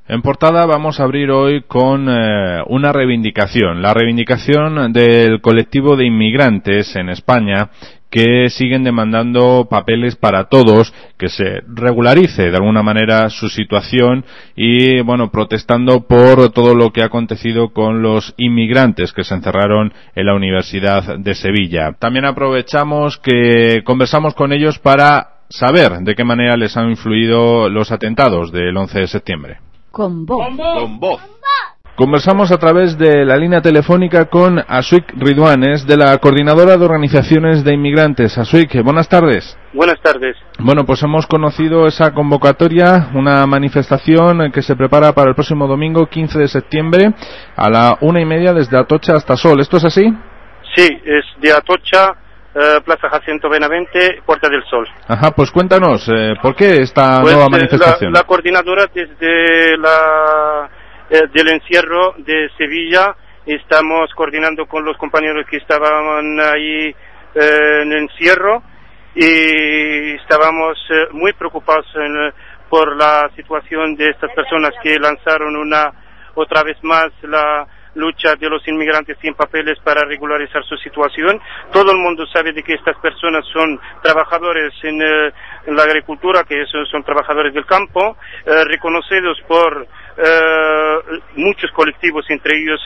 En portada vamos a abrir hoy con una reivindicación, la reivindicación del colectivo de inmigrantes en España que siguen demandando papeles para todos, que se regularice de alguna manera su situación y, bueno, protestando por todo lo que ha acontecido con los inmigrantes que se encerraron en la Universidad de Sevilla. También aprovechamos que conversamos con ellos para saber de qué manera les han influido los atentados del 11 de septiembre. Con voz. Con voz. Conversamos a través de la línea telefónica con Asuik Ridwanes, de la Coordinadora de Organizaciones de Inmigrantes. Asuik, buenas tardes. Buenas tardes. Bueno, pues hemos conocido esa convocatoria, una manifestación que se prepara para el próximo domingo, 15 de septiembre, a la 1:30 desde Atocha hasta Sol. ¿Esto es así? Sí, es de Atocha, Plaza Jacinto Benavente, Puerta del Sol. Ajá, pues cuéntanos, ¿por qué esta nueva manifestación? La coordinadora desde del encierro de Sevilla, estamos coordinando con los compañeros que estaban ahí en el encierro y estábamos muy preocupados por la situación de estas personas que lanzaron otra vez más la lucha de los inmigrantes sin papeles para regularizar su situación. Todo el mundo sabe de que estas personas son trabajadores en la agricultura, que son trabajadores del campo, reconocidos por muchos colectivos, entre ellos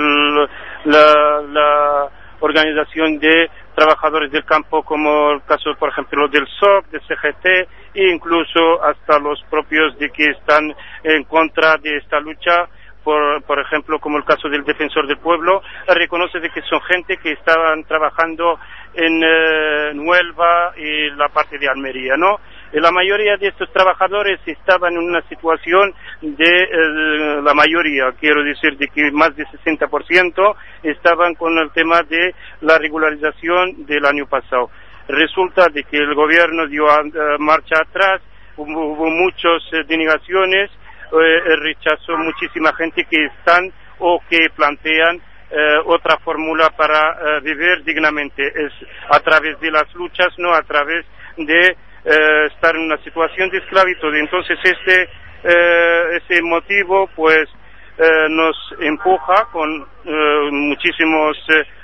la organización de trabajadores del campo, como el caso, por ejemplo, del SOC, del CGT, e incluso hasta los propios de que están en contra de esta lucha. Por ejemplo, como el caso del Defensor del Pueblo, reconoce de que son gente que estaban trabajando en Huelva y la parte de Almería, ¿no? Y la mayoría de estos trabajadores estaban en una situación la mayoría, quiero decir, de que más de 60% estaban con el tema de la regularización del año pasado. Resulta de que el gobierno dio marcha atrás, hubo muchas denegaciones, rechazó muchísima gente que están o que plantean otra fórmula para vivir dignamente. Es a través de las luchas, no a través de estar en una situación de esclavitud. Entonces ese motivo pues nos empuja con muchísimas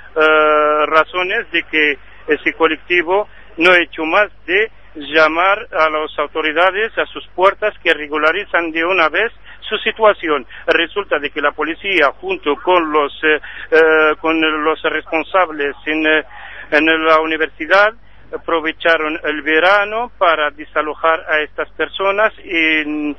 razones de que ese colectivo no ha hecho más de llamar a las autoridades a sus puertas que regularizan de una vez su situación. Resulta de que la policía, junto con los responsables en la universidad, aprovecharon el verano para desalojar a estas personas y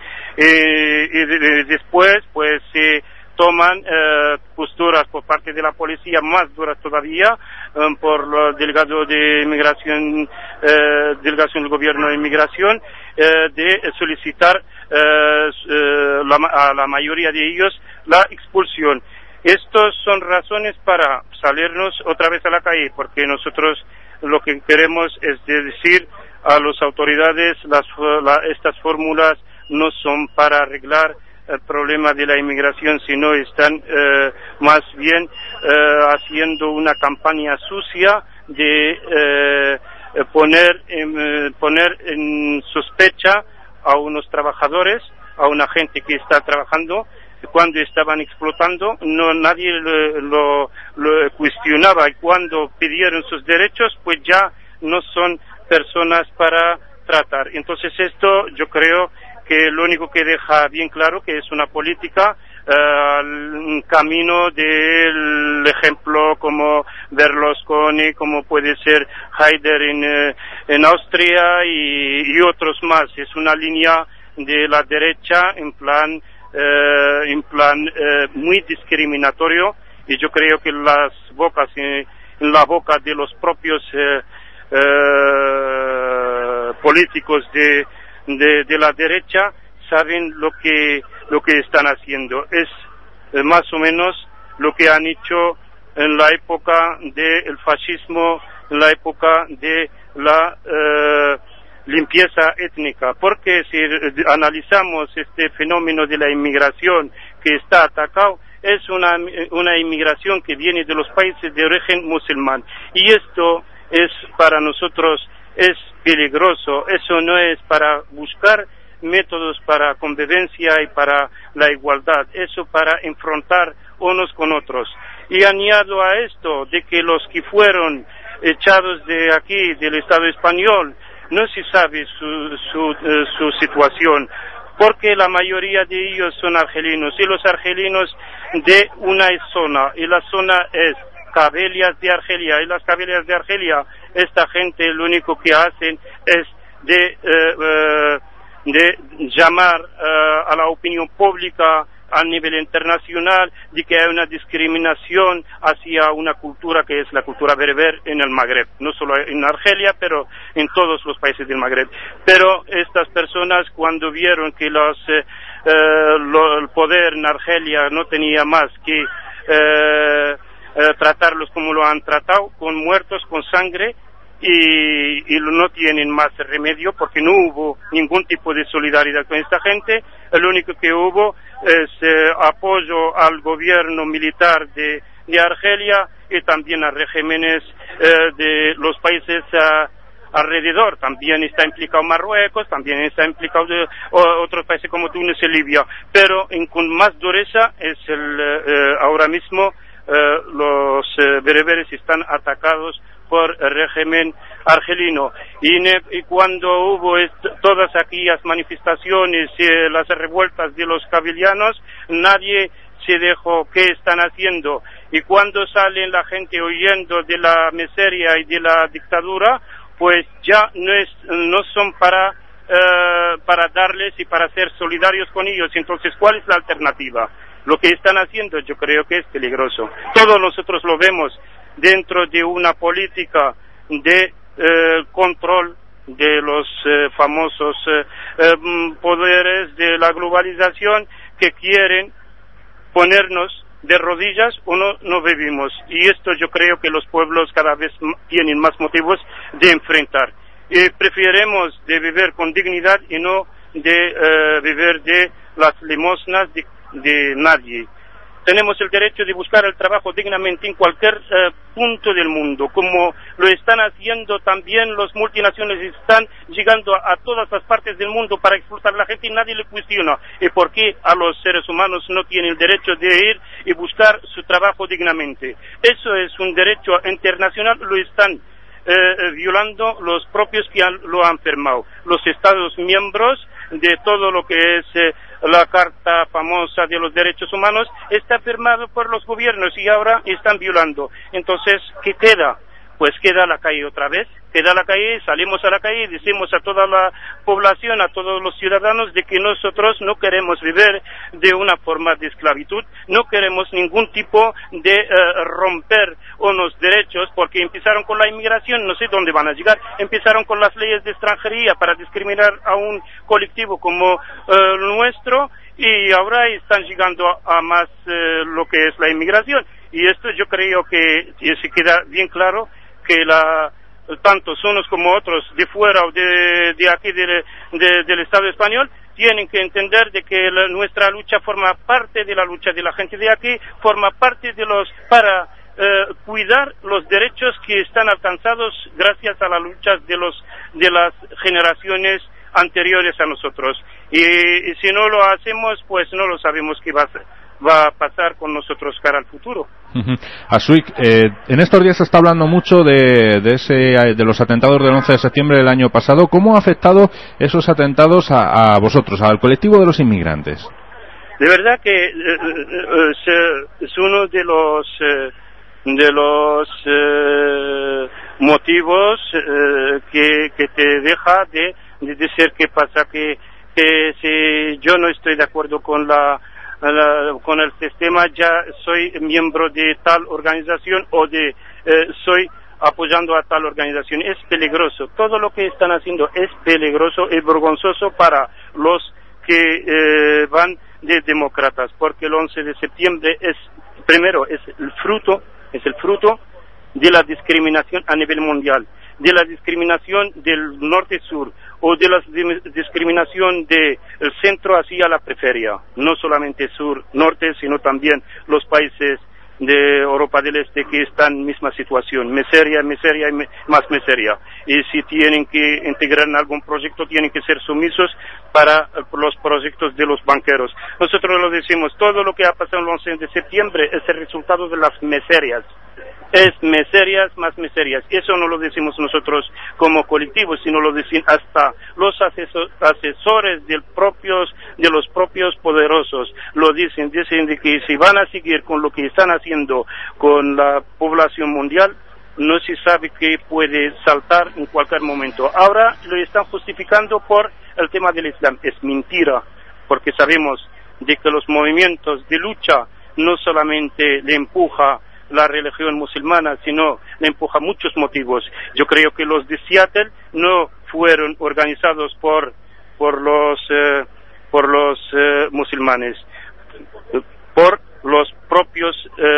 después pues toman posturas por parte de la policía más duras todavía por el delegado de inmigración, delegación del gobierno de inmigración, de solicitar a la mayoría de ellos la expulsión. Estas son razones para salirnos otra vez a la calle, porque nosotros lo que queremos es decir a las autoridades estas fórmulas no son para arreglar el problema de la inmigración, sino están más bien haciendo una campaña sucia de poner en sospecha a unos trabajadores, a una gente que está trabajando. Cuando estaban explotando, nadie lo cuestionaba, y cuando pidieron sus derechos, pues ya no son personas para tratar. Entonces esto yo creo que lo único que deja bien claro que es una política, un camino del ejemplo como Berlusconi, como puede ser Haider en Austria y otros más. Es una línea de la derecha en plan muy discriminatorio, y yo creo que en la boca de los propios políticos de la derecha saben lo que están haciendo. Es más o menos lo que han hecho en la época del fascismo, en la época de la limpieza étnica, porque si analizamos este fenómeno de la inmigración que está atacado, es una inmigración que viene de los países de origen musulmán, y esto es para nosotros es peligroso. Eso no es para buscar métodos para convivencia y para la igualdad, eso para enfrentar unos con otros. Y añado a esto de que los que fueron echados de aquí, del Estado español, no se sabe su situación, porque la mayoría de ellos son argelinos, y los argelinos de una zona, y la zona es Cabelias de Argelia, y las Cabelias de Argelia, esta gente lo único que hacen es de llamar a la opinión pública a nivel internacional de que hay una discriminación hacia una cultura que es la cultura bereber en el Magreb, no solo en Argelia, pero en todos los países del Magreb. Pero estas personas, cuando vieron que el poder en Argelia no tenía más que tratarlos como lo han tratado, con muertos, con sangre, y no tienen más remedio porque no hubo ningún tipo de solidaridad con esta gente. Lo único que hubo es apoyo al gobierno militar de Argelia y también a regímenes de los países alrededor. También está implicado Marruecos, también está implicado otros países como Túnez y Libia, pero con más dureza es ahora mismo los bereberes están atacados por el régimen argelino, y cuando hubo todas aquellas manifestaciones y las revueltas de los cabelianos, nadie se dejó qué están haciendo, y cuando salen la gente huyendo de la miseria y de la dictadura, pues ya no son para darles y para ser solidarios con ellos. Entonces, ¿cuál es la alternativa? Lo que están haciendo yo creo que es peligroso. Todos nosotros lo vemos dentro de una política de control de los famosos poderes de la globalización que quieren ponernos de rodillas o no vivimos. Y esto yo creo que los pueblos cada vez tienen más motivos de enfrentar. Preferiremos de vivir con dignidad y no de vivir de las limosnas de nadie. Tenemos el derecho de buscar el trabajo dignamente en cualquier punto del mundo, como lo están haciendo también los multinacionales, están llegando a todas las partes del mundo para explotar a la gente y nadie le cuestiona. ¿Y por qué a los seres humanos no tienen el derecho de ir y buscar su trabajo dignamente? Eso es un derecho internacional, lo están violando los propios que lo han firmado, los Estados miembros de todo lo que es la Carta famosa de los Derechos Humanos, está firmado por los gobiernos y ahora están violando. Entonces, ¿qué queda? Pues queda la calle otra vez, queda la calle, salimos a la calle y decimos a toda la población, a todos los ciudadanos, de que nosotros no queremos vivir de una forma de esclavitud, no queremos ningún tipo de romper unos derechos, porque empezaron con la inmigración, no sé dónde van a llegar, empezaron con las leyes de extranjería para discriminar a un colectivo como nuestro, y ahora están llegando a más lo que es la inmigración. Y esto yo creo que se queda bien claro que tantos unos como otros de fuera o de aquí del Estado español tienen que entender de que nuestra lucha forma parte de la lucha de la gente de aquí, forma parte para cuidar los derechos que están alcanzados gracias a las luchas de las generaciones anteriores a nosotros. Y si no lo hacemos, pues no lo sabemos qué va a pasar con nosotros cara al futuro. Asuik, en estos días se está hablando mucho de los atentados del 11 de septiembre del año pasado. ¿Cómo ha afectado esos atentados a vosotros, al colectivo de los inmigrantes? De verdad que es uno de los motivos que te deja de decir qué pasa, que si yo no estoy de acuerdo con el sistema, ya soy miembro de tal organización o soy apoyando a tal organización. Es peligroso. Todo lo que están haciendo es peligroso y vergonzoso para los que van de demócratas, porque el 11 de septiembre es el fruto de la discriminación a nivel mundial, de la discriminación del norte-sur o de la discriminación del centro hacia la periferia, no solamente sur-norte, sino también los países de Europa del Este que están en misma situación, miseria y más miseria. Y si tienen que integrar en algún proyecto, tienen que ser sumisos para los proyectos de los banqueros. Nosotros lo decimos, todo lo que ha pasado el 11 de septiembre es el resultado de las miserias. Es miserias más miserias. Eso no lo decimos nosotros como colectivo, sino lo dicen hasta los asesores de los propios poderosos. Lo dicen de que si van a seguir con lo que están haciendo con la población mundial, no se sabe qué puede saltar en cualquier momento. Ahora lo están justificando por el tema del Islam. Es mentira, porque sabemos de que los movimientos de lucha no solamente le empuja la religión musulmana, sino le empuja muchos motivos. Yo creo que los de Seattle no fueron organizados por los musulmanes, por los propios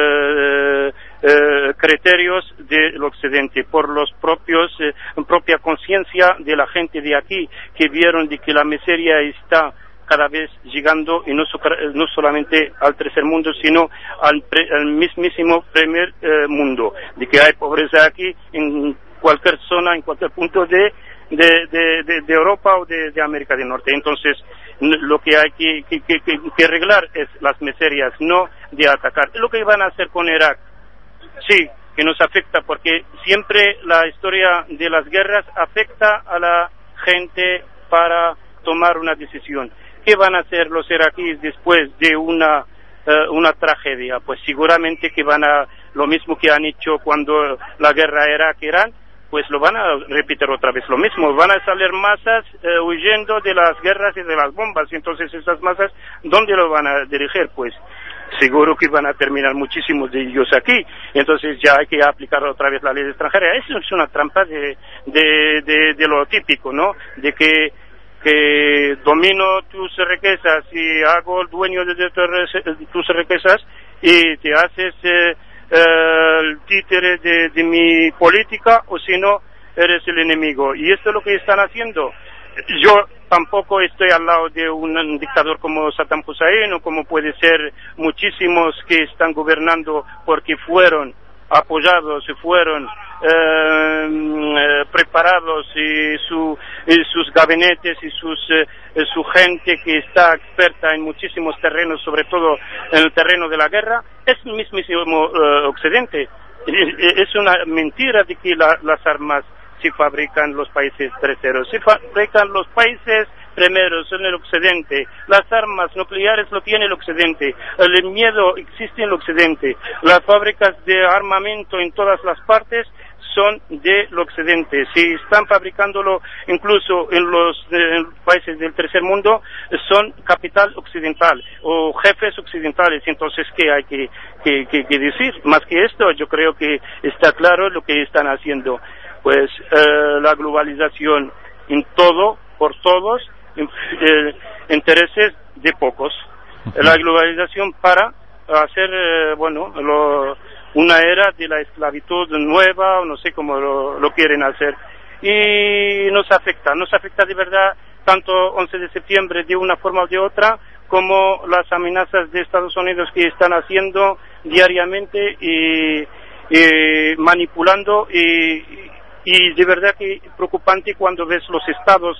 criterios del Occidente, por los propia conciencia de la gente de aquí, que vieron de que la miseria está cada vez llegando, y no solamente al tercer mundo, sino al mismísimo primer mundo, de que hay pobreza aquí en cualquier zona, en cualquier punto de Europa o de América del Norte. Entonces, lo que hay que arreglar es las miserias, no de atacar. Lo que van a hacer con Irak, sí, que nos afecta, porque siempre la historia de las guerras afecta a la gente para tomar una decisión. ¿Qué van a hacer los iraquíes después de una tragedia? Pues seguramente que lo mismo que han hecho cuando la guerra Irak-Irán, pues lo van a repetir otra vez lo mismo. Van a salir masas huyendo de las guerras y de las bombas. Y entonces esas masas, ¿dónde lo van a dirigir? Pues seguro que van a terminar muchísimos de ellos aquí. Entonces ya hay que aplicar otra vez la ley extranjera. Eso es una trampa de lo típico, ¿no? De que domino tus riquezas y hago el dueño de tus riquezas, y te haces el títere de mi política, o si no, eres el enemigo. Y esto es lo que están haciendo. Yo tampoco estoy al lado de un dictador como Saddam Hussein, o como puede ser muchísimos que están gobernando porque fueron apoyados y fueron preparados, y sus gabinetes y su gente que está experta en muchísimos terrenos, sobre todo en el terreno de la guerra, es el mismísimo Occidente. Es una mentira de que las armas se fabrican en los países terceros, se fabrican los países primeros en el Occidente. Las armas nucleares lo tiene el Occidente, el miedo existe en el Occidente, las fábricas de armamento en todas las partes son del Occidente. Si están fabricándolo incluso en los países del tercer mundo, son capital occidental o jefes occidentales. Entonces, ¿qué hay que decir? Más que esto, yo creo que está claro lo que están haciendo. Pues la globalización en todo, por todos, intereses de pocos. La globalización para hacer, una era de la esclavitud nueva, o no sé cómo lo quieren hacer. Y nos afecta de verdad, tanto 11 de septiembre de una forma o de otra, como las amenazas de Estados Unidos que están haciendo diariamente y manipulando, y de verdad que preocupante cuando ves los estados.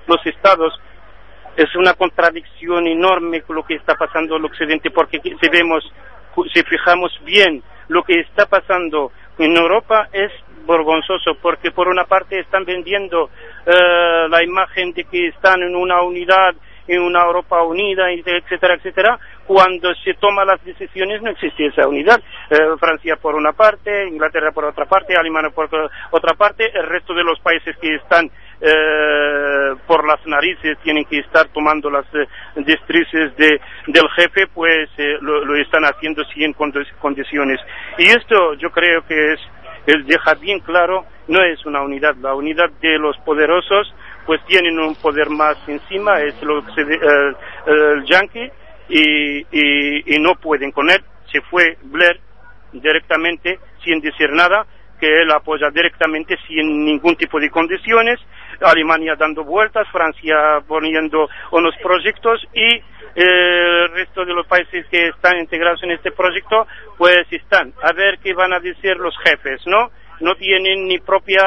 Es una contradicción enorme con lo que está pasando en el Occidente, porque si fijamos bien lo que está pasando en Europa, es vergonzoso, porque por una parte están vendiendo la imagen de que están en una unidad, en una Europa unida, etcétera, etcétera. Cuando se toman las decisiones no existe esa unidad. Francia por una parte, Inglaterra por otra parte, Alemania por otra parte, el resto de los países que están por las narices tienen que estar tomando las directrices del jefe, pues lo están haciendo sin condiciones. Y esto yo creo que deja bien claro, no es una unidad. La unidad de los poderosos pues tienen un poder más encima, es el yanqui, y no pueden con él. Se fue Blair directamente, sin decir nada, que él apoya directamente sin ningún tipo de condiciones, Alemania dando vueltas, Francia poniendo unos proyectos, y el resto de los países que están integrados en este proyecto, pues están. A ver qué van a decir los jefes, ¿no? No tienen ni propia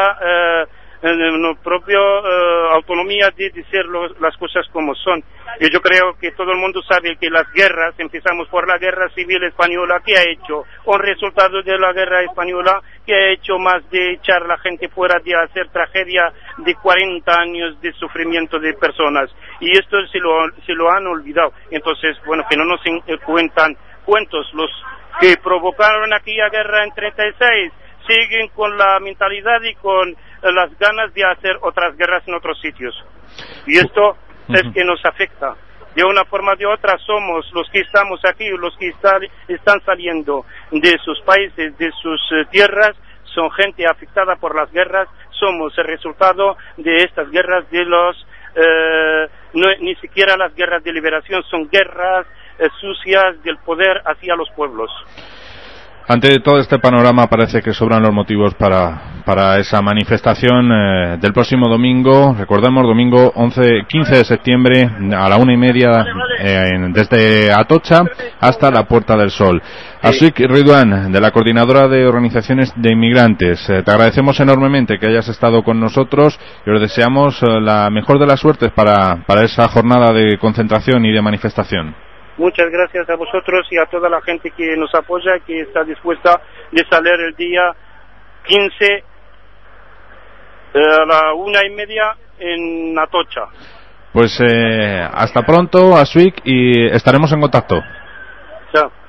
autonomía de decir las cosas como son. Y yo creo que todo el mundo sabe que las guerras, empezamos por la guerra civil española, que ha hecho un resultado de la guerra española, que ha hecho más de echar a la gente fuera, de hacer tragedia de 40 años de sufrimiento de personas. Y esto se lo han olvidado. Entonces, bueno, que no nos cuentan cuentos. Los que provocaron aquella guerra en 36 siguen con la mentalidad y con las ganas de hacer otras guerras en otros sitios. Y esto es que nos afecta. De una forma o de otra somos los que estamos aquí, los que están saliendo de sus países, de sus tierras, son gente afectada por las guerras, somos el resultado de estas guerras ni siquiera las guerras de liberación, son guerras sucias del poder hacia los pueblos. Ante todo este panorama parece que sobran los motivos para esa manifestación del próximo domingo. Recordemos, domingo 15 de septiembre a la 1:30 desde Atocha hasta la Puerta del Sol. Asik Ridwan, de la Coordinadora de Organizaciones de Inmigrantes, te agradecemos enormemente que hayas estado con nosotros y os deseamos la mejor de las suertes para esa jornada de concentración y de manifestación. Muchas gracias a vosotros y a toda la gente que nos apoya y que está dispuesta de salir el día 15 a la 1:30 en Atocha. Pues hasta pronto, Asik, y estaremos en contacto. Chao.